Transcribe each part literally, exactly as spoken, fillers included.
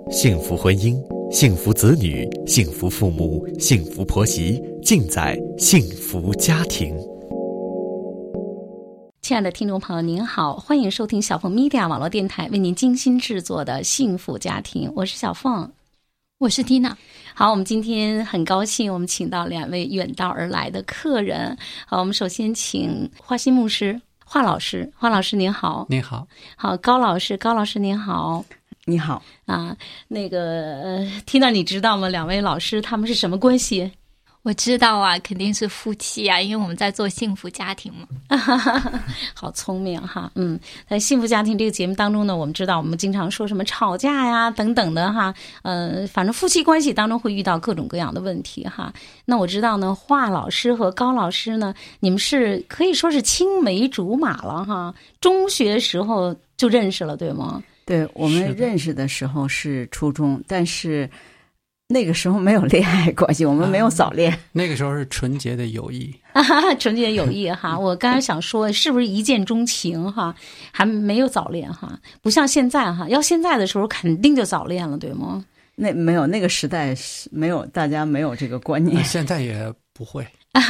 幸福婚姻，幸福子女，幸福父母，幸福婆媳，尽在幸福家庭。 亲爱的听众朋友您好，欢迎收听小凤 Media 网络电台为您精心制作的幸福家庭，我是小凤， 我是 Tina。 好，我们今天很高兴我们请到两位远道而来的客人。好，我们首先请华歆牧师华老师，华老师您好。 您好。 好，高老师，高老师您好。 你好啊，那个呃 Tina 你知道吗？两位老师他们是什么关系？ 我知道啊，肯定是夫妻啊，因为我们在做幸福家庭嘛。 好聪明哈，嗯，在幸福家庭这个节目当中呢，我们知道我们经常说什么吵架呀等等的哈，呃，反正夫妻关系当中会遇到各种各样的问题哈。那我知道呢，华老师和高老师呢，你们是可以说是青梅竹马了哈，中学时候就认识了，对吗？ 对，我们认识的时候是初中，但是那个时候没有恋爱关系，我们没有早恋、啊、 那个时候是纯洁的友谊、 啊、纯洁友谊哈。我刚才想说是不是一见钟情哈，还没有早恋哈，不像现在哈，要现在的时候肯定就早恋了，对吗？ 那没有，那个时代没有，大家没有这个观念、 啊、现在也不会。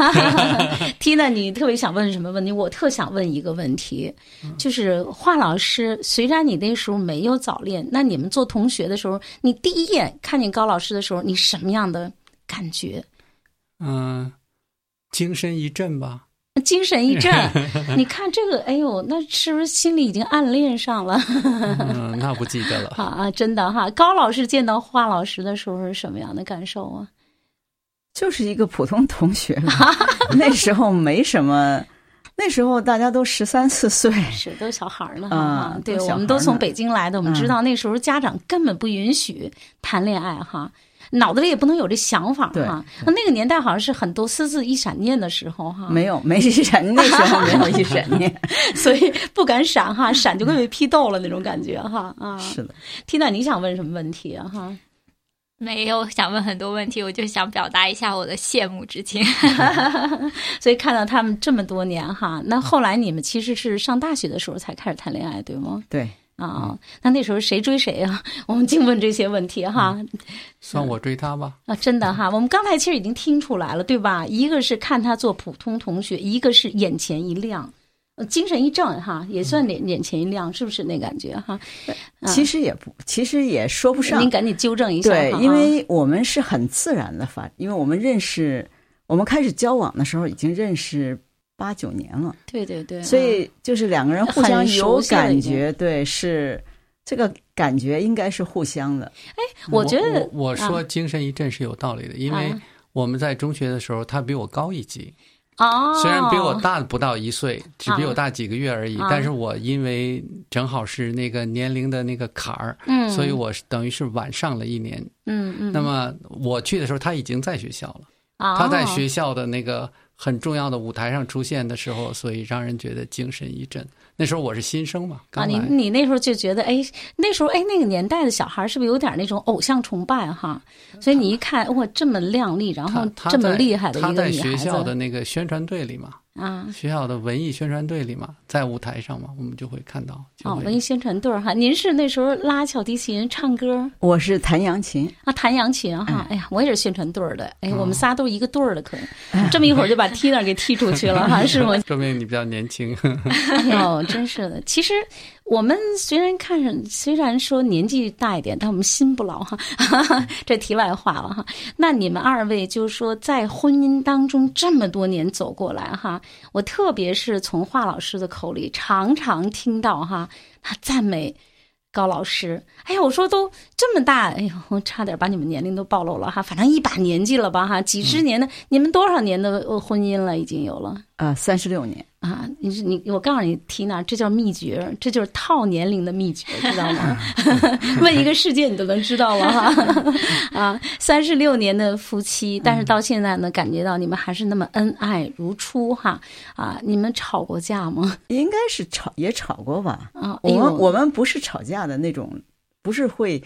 Tina 你特别想问什么问题？我特想问一个问题，就是华老师，虽然你那时候没有早恋，那你们做同学的时候，你第一眼看见高老师的时候，你什么样的感觉？ 嗯，精神一振吧。 精神一振。你看这个，哎呦，那是不是心里已经暗恋上了？ 嗯，那不记得了。 啊，真的哈。高老师见到华老师的时候是什么样的感受啊？ 就是一个普通同学了那时候没什么，那时候大家都十三四岁， 是都小孩呢啊、嗯。 对，我们都从北京来的，我们知道那时候家长根本不允许谈恋爱哈，脑子里也不能有这想法哈。那个年代好像是很多私自一闪念的时候哈， 没有没一闪，那时候没有一闪念， 所以不敢闪哈，闪就会被批斗了那种感觉哈啊。 是的。 Tina 你想问什么问题啊哈？ 没有想问很多问题，我就想表达一下我的羡慕之情。 所以看到他们这么多年哈，那后来你们其实是上大学的时候才开始谈恋爱，对吗？ 对啊、嗯，那那时候谁追谁啊？我们净问这些问题哈。 嗯、算我追他吧。 啊，真的哈，我们刚才其实已经听出来了，对吧？一个是看他做普通同学，一个是眼前一亮。精神一振哈，也算眼眼前一亮，是不是那感觉哈？ 其实也不，其实也说不上。 您赶紧纠正一下。 对，因为我们是很自然的发，因为我们认识，我们开始交往的时候已经认识八九年了。 对对对。 所以就是两个人互相有感觉，对，是这个感觉应该是互相的。 哎，我觉得我, 我说精神一振是有道理的，啊、因为我们在中学的时候，他比我高一级。 哦， 虽然比我大不到一岁，只比我大几个月而已，啊、但是我因为正好是那个年龄的那个坎儿，嗯，所以我等于是晚上了一年， 嗯嗯。 那么我去的时候，他已经在学校了， 哦、 他在学校的那个很重要的舞台上出现的时候，所以让人觉得精神一振。那时候我是新生嘛，刚来。 啊，你你那时候就觉得，哎，那时候哎，那个年代的小孩是不是有点那种偶像崇拜哈？所以你一看，哇，这么靓丽，然后这么厉害的一个女孩子。 他在学校的那个宣传队里嘛。 啊， 学校的文艺宣传队里嘛，在舞台上嘛，我们就会看到。 哦，文艺宣传队哈，您是那时候拉小提琴唱歌？ 我是弹扬琴啊，弹扬琴哈。哎呀，我也是宣传队的，哎，我们仨都一个队的，可能这么一会儿就把 Tina 给踢出去了哈，是吗？ 说明你比较年轻。 哎呦，真是的。其实我们虽然看着，虽然说年纪大一点，但我们心不老哈。这题外话了哈。那你们二位就是说，在婚姻当中这么多年走过来哈。我特别是从华老师的口里常常听到哈，他赞美高老师。哎呀，我说都这么大，哎呦，我差点把你们年龄都暴露了哈，反正一把年纪了吧哈，几十年的，嗯、你们多少年的婚姻了？已经有了啊，三十六年啊！你是你，我告诉你，Tina，这叫秘诀，这就是套年龄的秘诀，知道吗？问一个世界你都能知道了哈。啊，三十六年的夫妻，但是到现在呢，感觉到你们还是那么恩爱如初哈。啊，你们吵过架吗？ 应该是吵，也吵过吧。 啊， 我们、哎、我们不是吵架的那种，不是会。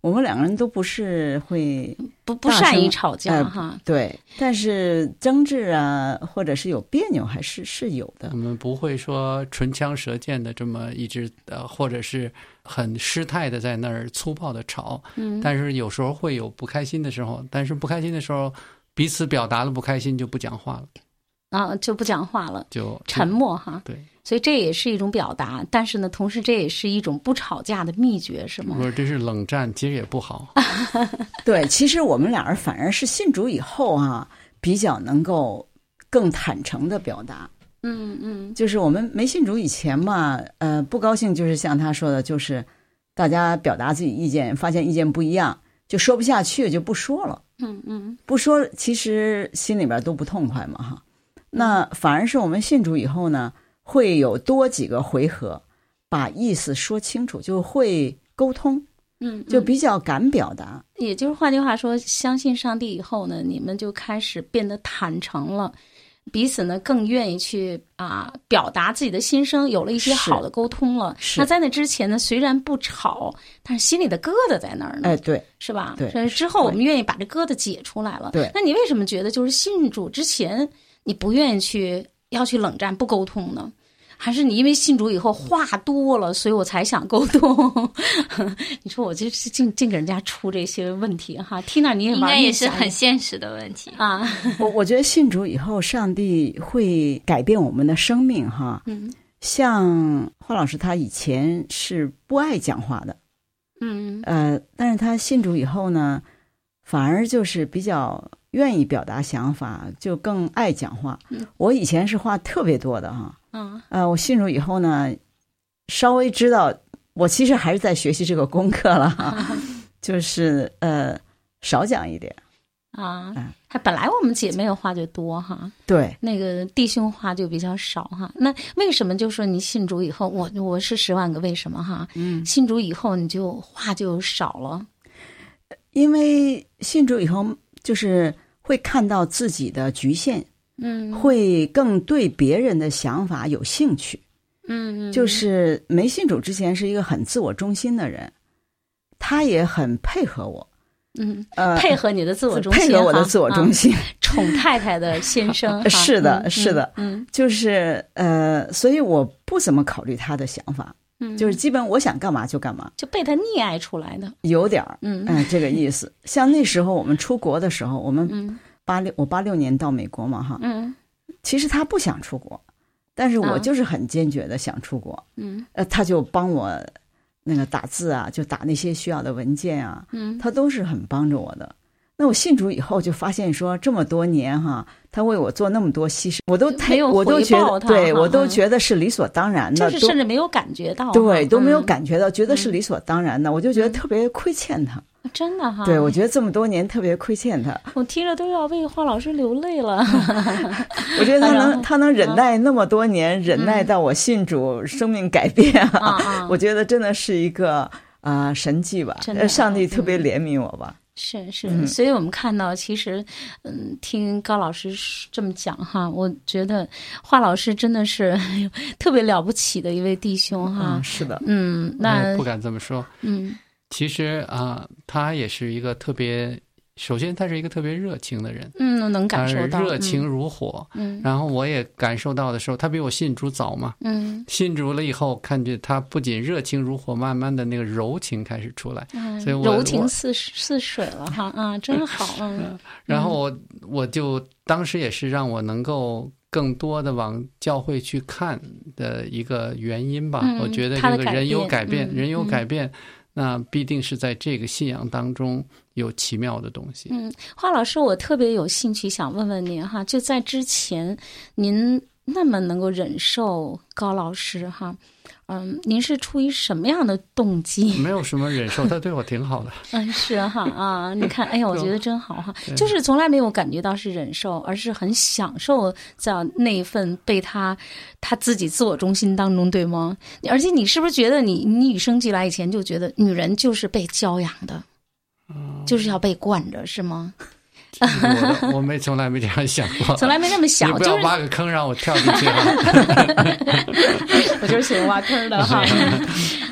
我们两个人都不是会不不善于吵架、呃、哈。 对，但是争执啊，或者是有别扭，还是是有的。 我们不会说唇枪舌剑的这么一直呃，或者是很失态的在那儿粗暴的吵。嗯，但是有时候会有不开心的时候，但是不开心的时候，彼此表达了不开心就不讲话了。 啊，就不讲话了， 就沉默哈。 对， 所以这也是一种表达，但是呢，同时这也是一种不吵架的秘诀，是吗？ 不是，这是冷战，其实也不好。 对，其实我们俩人反而是信主以后啊，比较能够更坦诚的表达。 嗯嗯， 就是我们没信主以前嘛，呃，不高兴就是像他说的，就是大家表达自己意见，发现意见不一样，就说不下去就不说了。 嗯嗯， 不说，其实心里边都不痛快嘛哈。那反而是我们信主以后呢，会有多几个回合把意思说清楚，就会沟通， 嗯， 就比较敢表达。 也就是换句话说，相信上帝以后呢，你们就开始变得坦诚了，彼此呢更愿意去啊表达自己的心声，有了一些好的沟通了。那在那之前呢，虽然不吵，但是心里的疙瘩在那儿呢。 哎，对， 是吧？ 对。 之后我们愿意把这疙瘩解出来了。 对。 那你为什么觉得就是信主之前你不愿意去要去冷战不沟通呢？还是你因为信主以后话多了，所以我才想沟通？你说我就是净净给人家出这些问题哈。Tina，你也应该也是很现实的问题啊。 我我觉得信主以后，上帝会改变我们的生命哈。 嗯， 像华老师他以前是不爱讲话的， 嗯呃，但是他信主以后呢，反而就是比较愿意表达想法，就更爱讲话。 嗯、 我以前是话特别多的哈。 嗯， 呃，我信主以后呢，稍微知道我其实还是在学习这个功课了哈，就是呃少讲一点啊。还本来我们姐妹的话就多哈， 对， 那个弟兄话就比较少哈。那为什么就说你信主以后，我我是十万个为什么哈？ 嗯， 信主以后你就话就少了， 因为信主以后就是会看到自己的局限。 嗯， 会更对别人的想法有兴趣。 嗯， 就是没信主之前是一个很自我中心的人，他也很配合我。 嗯， 呃， 配合你的自我中心， 配合我的自我中心， 啊、宠太太的先生。 是的， 嗯、 是的， 嗯， 就是呃，所以我不怎么考虑他的想法。 嗯， 就是基本我想干嘛就干嘛， 就被他溺爱出来的， 有点儿， 嗯， 哎、呃，这个意思。像那时候我们出国的时候，我们、 嗯。 八六我八六年到美国嘛哈， 嗯， 其实他不想出国，但是我就是很坚决的想出国， 嗯， 呃，他就帮我那个打字啊，就打那些需要的文件啊， 嗯， 他都是很帮着我的。那我信主以后就发现说，这么多年哈，他为我做那么多牺牲，我都太我都觉得，对我都觉得是理所当然的， 就是甚至没有感觉到， 对，都没有感觉到，觉得是理所当然的，嗯、我就觉得特别亏欠他。 真的哈， 对，我觉得这么多年特别亏欠他， 我听着都要为华老师流泪了。 我觉得他能他能忍耐那么多年，嗯、忍耐到我信主，生命改变啊！ 啊我觉得真的是一个啊、呃、神迹吧，上帝特别怜悯我吧。 嗯是是、嗯，所以我们看到，其实，嗯，听高老师这么讲哈，我觉得华老师真的是特别了不起的一位弟兄哈。 嗯、是的， 嗯，那不敢这么说。 嗯， 其实啊、呃，他也是一个特别，首先他是一个特别热情的人， 嗯，能感受到， 热情如火。 嗯， 然后我也感受到的时候，他比我信主早嘛。 嗯， 信主了以后，看见他不仅热情如火，慢慢的那个柔情开始出来。 嗯， 所以我柔情似似水了哈啊，真好。嗯， 然后我我就当时也是让我能够更多的往教会去看的一个原因吧。 嗯、 我觉得这个人有改变， 嗯、 人有改变。嗯那必定是在这个信仰当中有奇妙的东西。 嗯，华老师，我特别有兴趣想问问您哈，就在之前，您那么能够忍受高老师哈，嗯，您是出于什么样的动机？ 没有什么忍受，他对我挺好的。 嗯，是哈啊，你看，哎呀，我觉得真好哈，就是从来没有感觉到是忍受，而是很享受在那一份被他他自己自我中心当中，对吗？而且你是不是觉得你你与生俱来以前就觉得女人就是被教养的，嗯、就是要被惯着，是吗？ 我我没从来没这样想过， 从来没那么想。 你不要挖个坑让我跳进去啊！ 我就是喜欢挖坑的哈。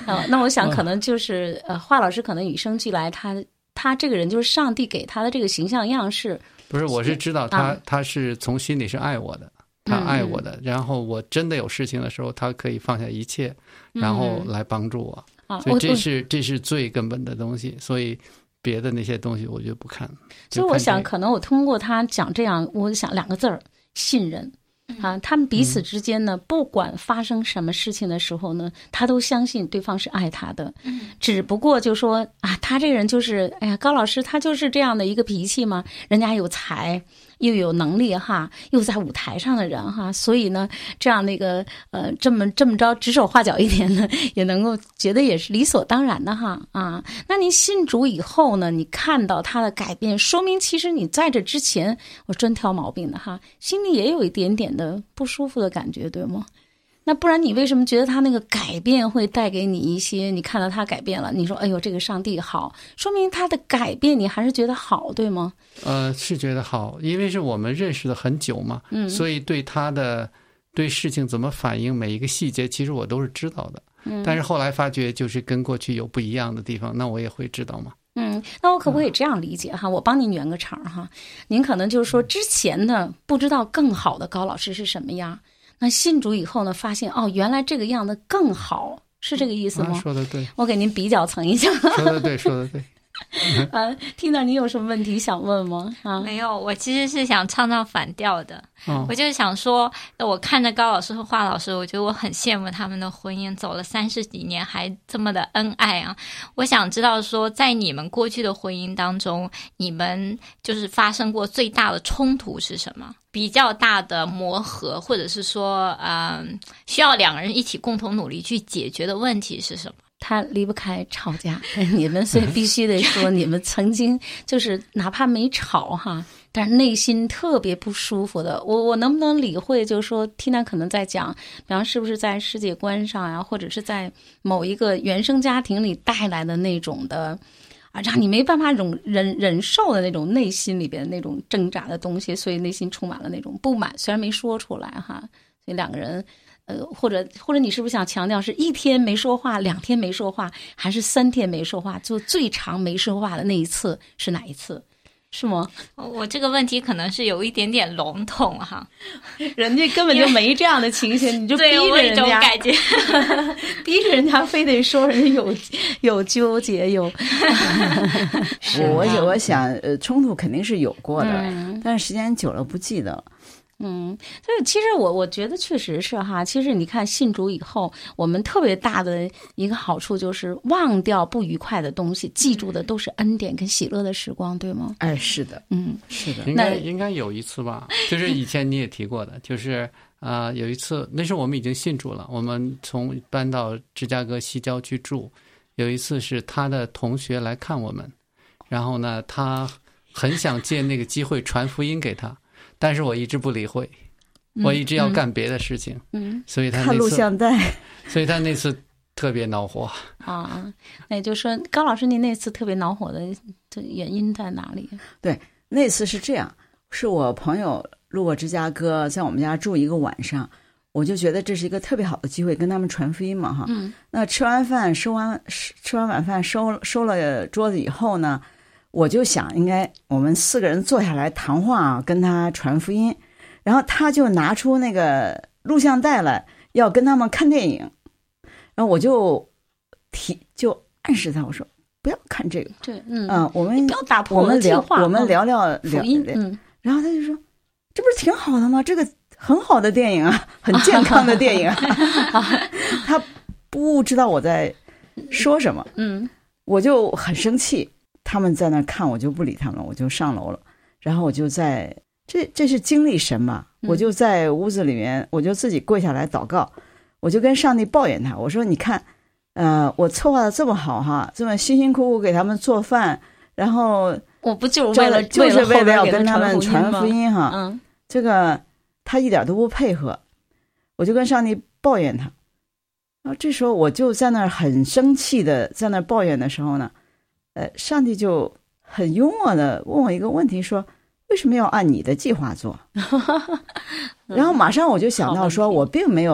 啊，那我想可能就是呃，华老师可能与生俱来，他他这个人就是上帝给他的这个形象样式。 不是，我是知道他、 啊、 他是从心里是爱我的，他爱我的、嗯、然后我真的有事情的时候，他可以放下一切，然后来帮助我、嗯、所以这是这是最根本的东西，所以别的那些东西我就不看。 所以我想可能我通过他讲这样，我想两个字儿：信任。啊，他们彼此之间呢、嗯，不管发生什么事情的时候呢，他都相信对方是爱他的。嗯，只不过就说啊，他这个人就是，哎呀，高老师他就是这样的一个脾气嘛，人家有才又有能力哈，又在舞台上的人哈，所以呢，这样那个呃，这么这么着指手画脚一点呢，也能够觉得也是理所当然的哈啊。那您信主以后呢，你看到他的改变，说明其实你在这之前，我专挑毛病的哈，心里也有一点点的不舒服的感觉，对吗？那不然你为什么觉得他那个改变会带给你一些？你看到他改变了，你说哎呦这个上帝好，说明他的改变你还是觉得好，对吗？ 呃，是觉得好，因为是我们认识的很久嘛，嗯，所以对他的对事情怎么反应每一个细节，其实我都是知道的。嗯，但是后来发觉就是跟过去有不一样的地方，那我也会知道嘛。 嗯，那我可不可以这样理解哈？我帮您圆个场哈。您可能就是说之前呢不知道更好的高老师是什么样，那信主以后呢，发现哦，原来这个样子更好，是这个意思吗？ 啊、说的对。 我给您比较层一下。 说的对，说的对。 啊，听到你有什么问题想问吗？啊， 没有，我其实是想唱唱反调的。 哦、 我就是想说，我看着高老师和华老师，我觉得我很羡慕他们的婚姻，走了三十几年还这么的恩爱啊。我想知道说，在你们过去的婚姻当中，你们就是发生过最大的冲突是什么？比较大的磨合，或者是说，嗯，需要两个人一起共同努力去解决的问题是什么？ 他离不开吵架，你们所以必须得说，你们曾经就是哪怕没吵哈，但是内心特别不舒服的。我我能不能理会，就是说 Tina 可能在讲，比方是不是在世界观上呀，或者是在某一个原生家庭里带来的那种的啊，让你没办法忍忍忍受的那种内心里边那种挣扎的东西，所以内心充满了那种不满，虽然没说出来哈，所以两个人。呃，或者或者你是不是想强调是一天没说话，两天没说话，还是三天没说话？就最长没说话的那一次是哪一次？是吗？ 我这个问题可能是有一点点笼统哈， 人家根本就没这样的情形，你就逼着人家， 感觉逼着人家非得说人家有有纠结有。 是我我想呃，冲突肯定是有过的，嗯、但是时间久了不记得了。 嗯，所以其实我我觉得确实是哈，其实你看信主以后，我们特别大的一个好处就是忘掉不愉快的东西，记住的都是恩典跟喜乐的时光，对吗？ 哎，是的， 嗯， 是的， 应该应该有一次吧，就是以前你也提过的，就是啊、呃、有一次，那时候我们已经信主了，我们从搬到芝加哥西郊去住，有一次是他的同学来看我们，然后呢，他很想借那个机会传福音给他。但是我一直不理会，我一直要干别的事情，嗯，所以他那次看录像带， 所以他那次特别恼火啊。那也就是说，高老师，您那次特别恼火的原因在哪里？ 对，那次是这样，是我朋友路过芝加哥，在我们家住一个晚上，我就觉得这是一个特别好的机会，跟他们传福音嘛，哈。嗯。那吃完饭收完吃完晚饭收收了桌子以后呢？我就想，应该我们四个人坐下来谈话，跟他传福音，然后他就拿出那个录像带来，要跟他们看电影，然后我就提就暗示他，我说不要看这个， 对，嗯， 啊，我们不要打破我们聊， 我们聊聊福音，嗯， 然后他就说，这不是挺好的吗？这个很好的电影啊，很健康的电影啊，他不知道我在说什么， 嗯， 我就很生气。他们在那看，我就不理他们了，我就上楼了。然后我就在这这是经历神嘛，我就在屋子里面，我就自己跪下来祷告，我就跟上帝抱怨他，我说你看，呃，我策划的这么好哈，这么辛辛苦苦给他们做饭，然后我不就是为了就是为了要跟他们传福音哈， 嗯， 这个他一点都不配合，我就跟上帝抱怨他。然后这时候我就在那儿很生气的在那儿抱怨的时候呢。呃，上帝就很幽默的问我一个问题，说为什么要按你的计划做？然后马上我就想到说，我并没有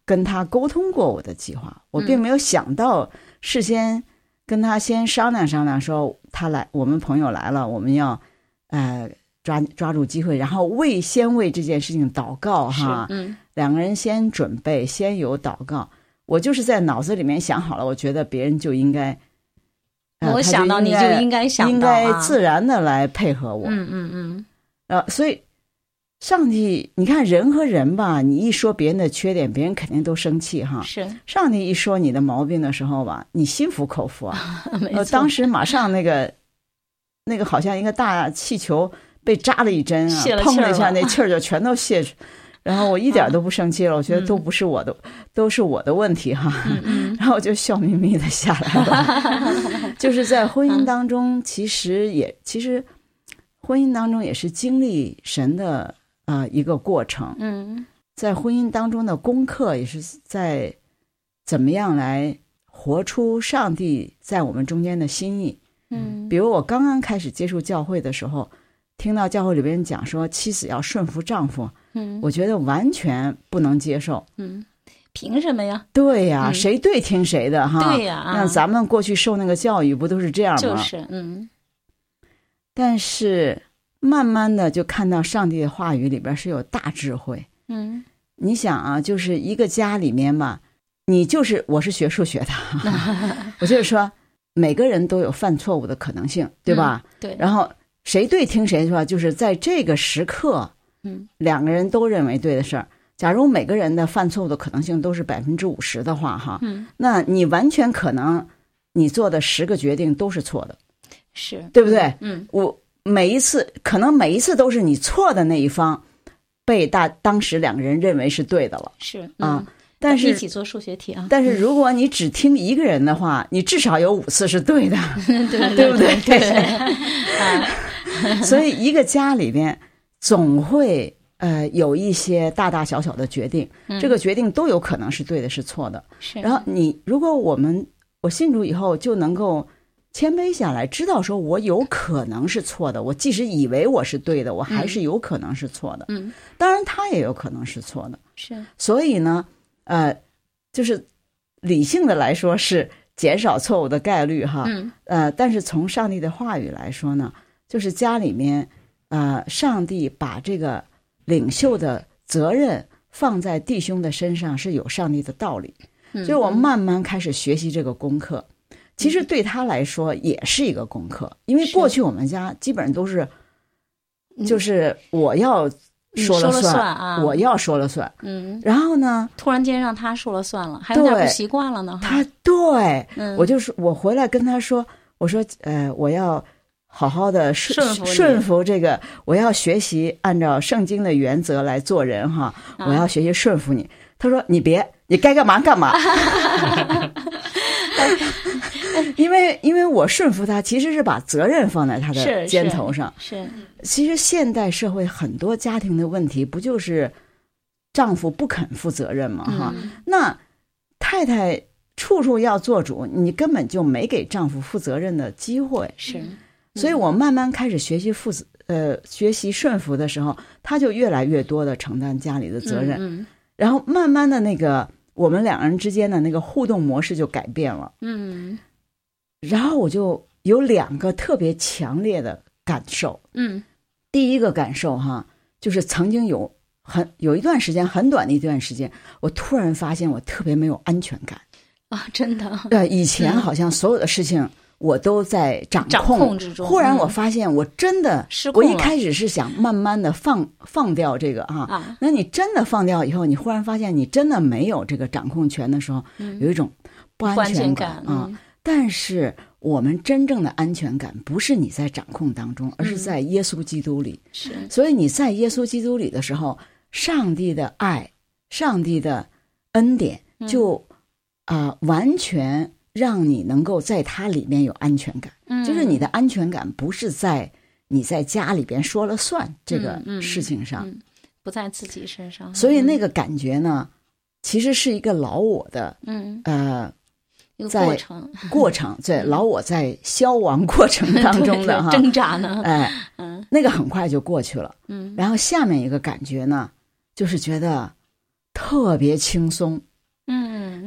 跟他沟通过我的计划，我并没有想到事先跟他先商量商量，说他来，我们朋友来了，我们要呃抓抓住机会，然后为先为这件事情祷告哈， 嗯， 两个人先准备，先有祷告。我就是在脑子里面想好了，我觉得别人就应该，呃、 我想到你就应该想到、啊、 应该自然的来配合我， 嗯嗯嗯， 呃，所以上帝，你看人和人吧，你一说别人的缺点，别人肯定都生气哈。 是， 上帝一说你的毛病的时候吧，你心服口服啊。 没错， 呃，当时马上那个那个好像一个大气球被扎了一针啊，碰了一下，那气儿就全都泄出。然后我一点都不生气了，我觉得都不是我的，嗯、都是我的问题哈。 嗯嗯、 然后我就笑眯眯的下来了。就是在婚姻当中，其实也其实婚姻当中也是经历神的啊、呃、一个过程。 嗯， 在婚姻当中的功课也是在怎么样来活出上帝在我们中间的心意。 嗯， 比如我刚刚开始接触教会的时候，听到教会里边讲说妻子要顺服丈夫。 嗯， 我觉得完全不能接受。 嗯，凭什么呀？ 对呀， 嗯、 谁对听谁的哈？ 对呀， 那咱们过去受那个教育不都是这样吗？ 就是，嗯。 但是慢慢的就看到上帝的话语里边是有大智慧。 嗯， 你想啊，就是一个家里面嘛，你就是我是学数学的，我就是说每个人都有犯错误的可能性，对吧？ 嗯、对。 然后谁对听谁是吧？就是在这个时刻。 嗯， 两个人都认为对的事儿，假如每个人的犯错误的可能性都是百分之五十的话，哈， 嗯， 那你完全可能你做的十个决定都是错的， 是对不对？ 嗯， 我每一次可能每一次都是你错的那一方被大当时两个人认为是对的了， 是、 嗯、 啊， 但是一起做数学题啊。 但是如果你只听一个人的话，你至少有五次是对的， 对对对不对？ 对对啊， 所以一个家里边。总会呃有一些大大小小的决定， 嗯、 这个决定都有可能是对的，是错的。 是。 然后你如果我们我信主以后就能够谦卑下来，知道说我有可能是错的，我即使以为我是对的，我还是有可能是错的。 嗯， 当然他也有可能是错的。 是。 所以呢，呃，就是理性的来说是减少错误的概率哈。 嗯。 呃，但是从上帝的话语来说呢，就是家里面。呃，上帝把这个领袖的责任放在弟兄的身上是有上帝的道理， 嗯、 所以我慢慢开始学习这个功课。嗯、其实对他来说也是一个功课，因为过去我们家基本上都是，就是我要说了算， 说了算啊， 我要说了算。 嗯， 然后呢， 突然间让他说了算了，还有点不习惯了呢。 他对， 嗯、 我就是我回来跟他说，我说呃，我要。好好的顺服顺服这个，我要学习按照圣经的原则来做人哈， 啊、 我要学习顺服你。他说：“你别，你该干嘛干嘛。”因为因为我顺服他，其实是把责任放在他的肩头上。 是，是是其实现代社会很多家庭的问题，不就是丈夫不肯负责任吗？哈、 嗯， 那太太处处要做主，你根本就没给丈夫负责任的机会。 是。 所以我慢慢开始学习负责，呃，学习顺服的时候，他就越来越多的承担家里的责任， 嗯嗯、 然后慢慢的那个我们两个人之间的那个互动模式就改变了。 嗯， 然后我就有两个特别强烈的感受。 嗯， 第一个感受哈，就是曾经有很有一段时间，很短的一段时间，我突然发现我特别没有安全感啊，真的。 对，以前好像所有的事情。嗯我都在掌控, 掌控之中， 忽然我发现我真的失控了。 我一开始是想慢慢的放放掉这个啊， 啊那你真的放掉以后，你忽然发现你真的没有这个掌控权的时候， 嗯、 有一种不安全感啊。 嗯、但是我们真正的安全感不是你在掌控当中，而是在耶稣基督里。 是、 嗯，所以你在耶稣基督里的时候，上帝的爱、上帝的恩典就啊、呃、完全。让你能够在它里面有安全感， 嗯、 就是你的安全感不是在你在家里边说了算这个事情上， 嗯嗯嗯、不在自己身上。 所以那个感觉呢，嗯、其实是一个老我的， 嗯呃， 一个过程， 过程在老我在消亡过程当中的哈挣扎呢， 哎， 嗯， 那个很快就过去了， 嗯， 然后下面一个感觉呢，就是觉得特别轻松。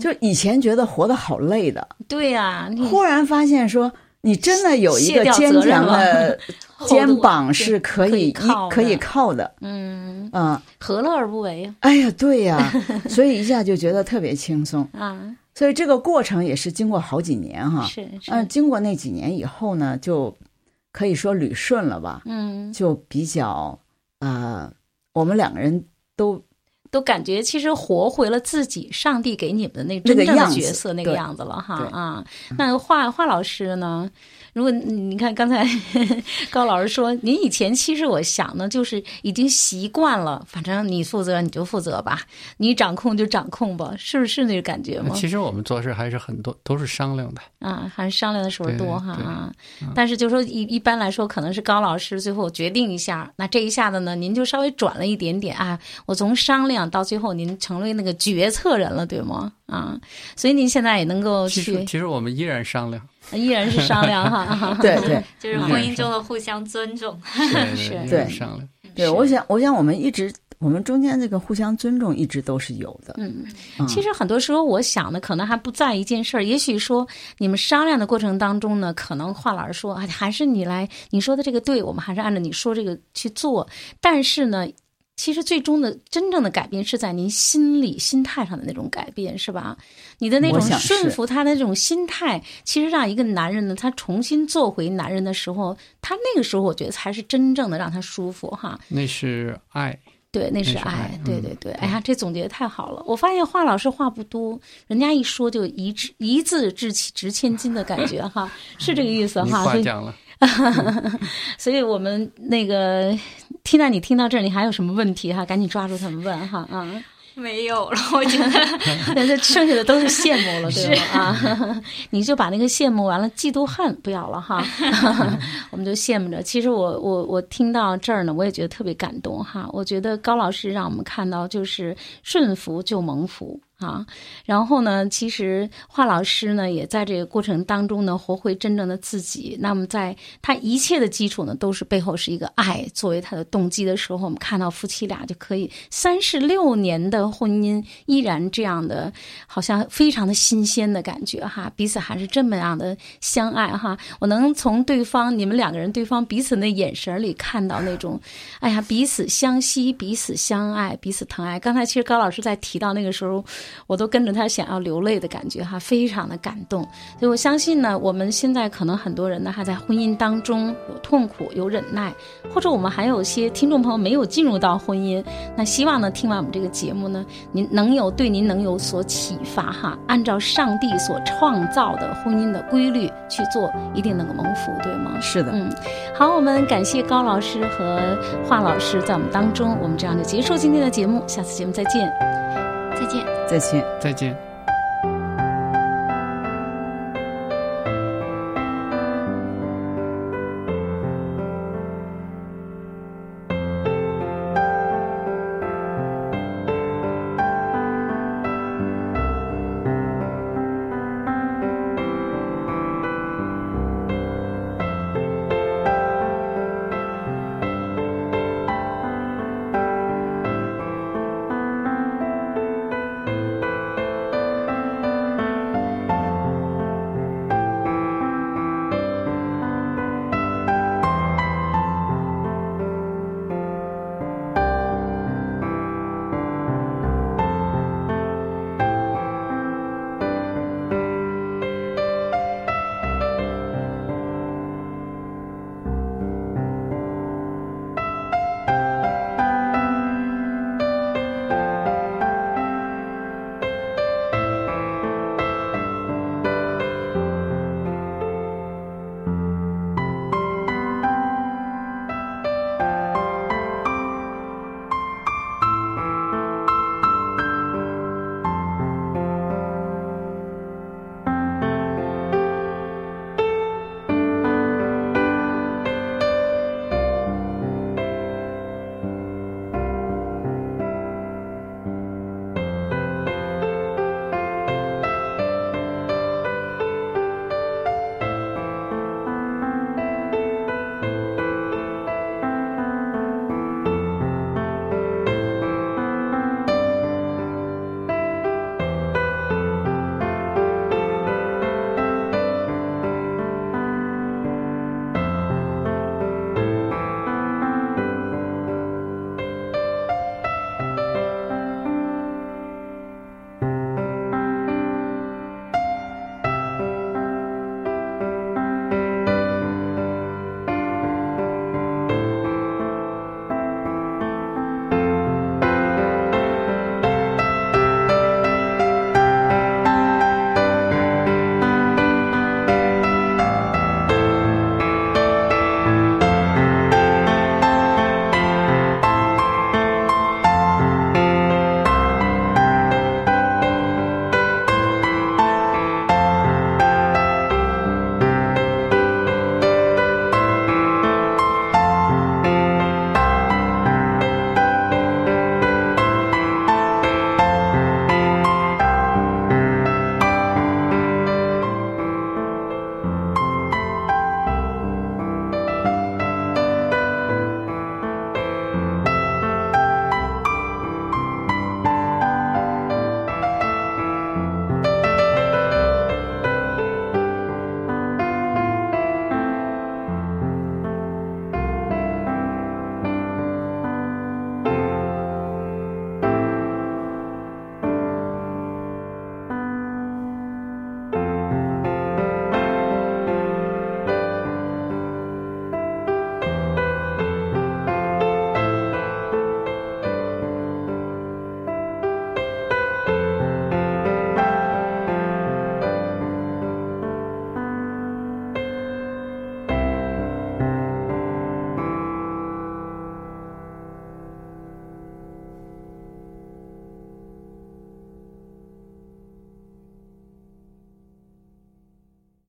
就以前觉得活得好累的， 对呀、啊， 忽然发现说你真的有一个坚强的肩膀是可以可以靠的可以靠的， 嗯啊， 何乐而不为啊？ 哎呀，对呀，所以一下就觉得特别轻松啊。 所以这个过程也是经过好几年哈， 是是， 嗯，经过那几年以后呢，就可以说捋顺了吧， 嗯， 就比较呃，我们两个人都都感觉其实活回了自己上帝给你们的那真正的角色那个样子了哈啊。那华华老师呢？如果你看刚才高老师说，您以前其实我想呢，就是已经习惯了，反正你负责你就负责吧，你掌控就掌控吧，是不是那个感觉吗？ 其实我们做事还是很多都是商量的啊，还是商量的时候多哈啊。但是就说一一般来说，可能是高老师最后决定一下，那这一下子呢，您就稍微转了一点点啊，我从商量到最后您成为那个决策人了，对吗？啊，所以您现在也能够去。 其实其实我们依然商量。 依然是商量哈， 对对， 就是婚姻中的互相尊重， 是是， 对商量。 对，我想，我想我们一直，我们中间这个互相尊重一直都是有的。 嗯，其实很多时候我想的可能还不在一件事儿，也许说你们商量的过程当中呢，可能华老师说，哎，还是你来，你说的这个对，我们还是按照你说这个去做，但是呢。其实最终的真正的改变是在您心理心态上的那种改变，是吧？你的那种顺服他的那种心态，其实让一个男人呢，他重新做回男人的时候，他那个时候我觉得才是真正的让他舒服哈。 那是爱。 对，那是爱，爱对对对。哎呀，这总结太好了！我发现华老师话不多，人家一说就一字一字值值千金的感觉哈，是这个意思哈。 你夸奖了。 所以我们那个缇娜，你听到这儿，你还有什么问题哈？赶紧抓住他们问哈啊！ 没有了，我觉得剩下的都是羡慕了，对吧？啊，你就把那个羡慕完了，嫉妒恨不要了哈，我们就羡慕着。其实我我我听到这儿呢，我也觉得特别感动哈。我觉得高老师让我们看到，就是顺服就蒙福。啊，然后呢，其实华老师呢也在这个过程当中呢活回真正的自己。那么在他一切的基础呢，都是背后是一个爱作为他的动机的时候，我们看到夫妻俩就可以三十六年的婚姻依然这样的，好像非常的新鲜的感觉哈，彼此还是这么样的相爱哈。我能从对方你们两个人对方彼此的眼神里看到那种，哎呀，彼此相惜，彼此相爱，彼此疼爱。刚才其实高老师在提到那个时候。我都跟着他想要流泪的感觉哈，非常的感动。所以我相信呢，我们现在可能很多人呢还在婚姻当中有痛苦有忍耐，或者我们还有些听众朋友没有进入到婚姻，那希望呢听完我们这个节目呢，您能有对您能有所启发哈，按照上帝所创造的婚姻的规律去做，一定能够蒙福，对吗？ 是的。 嗯，好，我们感谢高老师和华老师在我们当中，我们这样就结束今天的节目，下次节目再见。 再见， 再见， 再见。